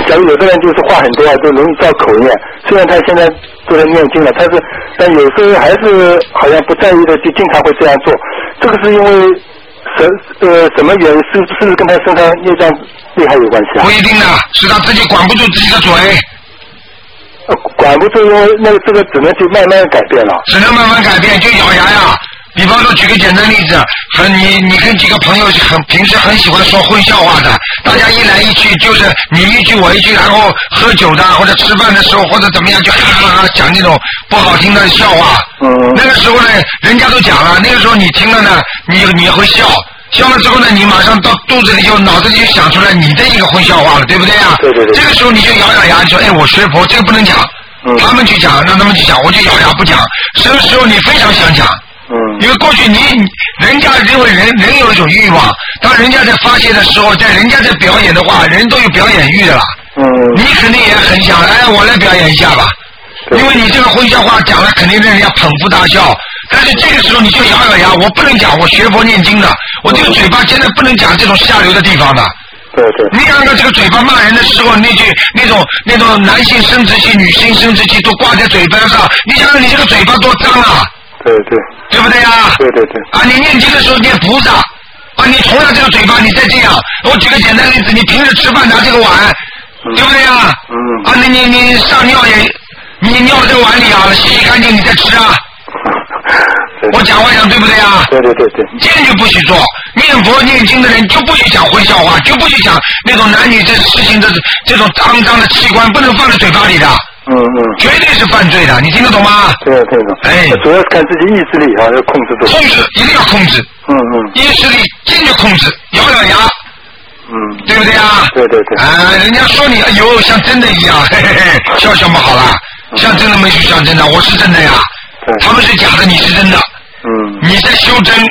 假如有的人就是话很多啊，就容易造口业。虽然他现在都在念经了，但有时候还是好像不在意的，就经常会这样做。这个是因为什么原因？是不是跟他身上业障厉害有关系啊？ 不一定的，是他自己管不住自己的嘴。 管不住，因为这个只能就慢慢改变了。 只能慢慢改变，就咬牙呀。比方说，举个简单例子，你跟几个朋友平时很喜欢说荤笑话的，大家一来一去就是你一句我一句，然后喝酒的或者吃饭的时候或者怎么样就哈哈哈讲那种不好听的笑话。那个时候呢，人家都讲了，那个时候你听了呢，你也会笑。笑了之后呢，你马上到肚子里脑子里就想出来你的一个荤笑话了，对不对啊？对。这个时候你就咬咬牙，你说哎，我学佛这个不能讲，他们去讲，让他们去讲，我就咬牙不讲。这个时候你非常想讲。因为过去人家认为人有一种欲望，当人家在发泄的时候，人家在表演的话，人都有表演欲的了。你肯定也很想，哎，我来表演一下吧。因为你这个荤笑话讲了，肯定让人家捧腹大笑。但是这个时候你就咬咬牙，我不能讲，我学佛念经的，我这个嘴巴现在不能讲这种下流的地方的。对。你看看这个嘴巴骂人的时候，那种男性生殖器、女性生殖器都挂在嘴巴上，你想想你这个嘴巴多脏啊！对不对呀？对。啊，你念经的时候念菩萨，啊，你同样这个嘴巴你再这样，我举个简单例子，你平时吃饭拿这个碗，对不对呀？啊，你上尿你尿在碗里啊，洗干净你再吃啊。我讲话讲对不对啊？对。坚决不许做，念佛念经的人就不许讲荤笑话，就不许讲那种男女这事情的这种肮脏的器官不能放在嘴巴里的。绝对是犯罪的，你听得懂吗？对，听得懂。哎，主要是看自己意志力啊，要控制住。控制一定要控制。意志力坚决控制，咬咬牙。对不对啊？对。啊，人家说你哎呦像真的一样，嘿嘿嘿，笑不好了，像真的没去像真的，我是真的呀。他们是假的，你是真的。你在修真，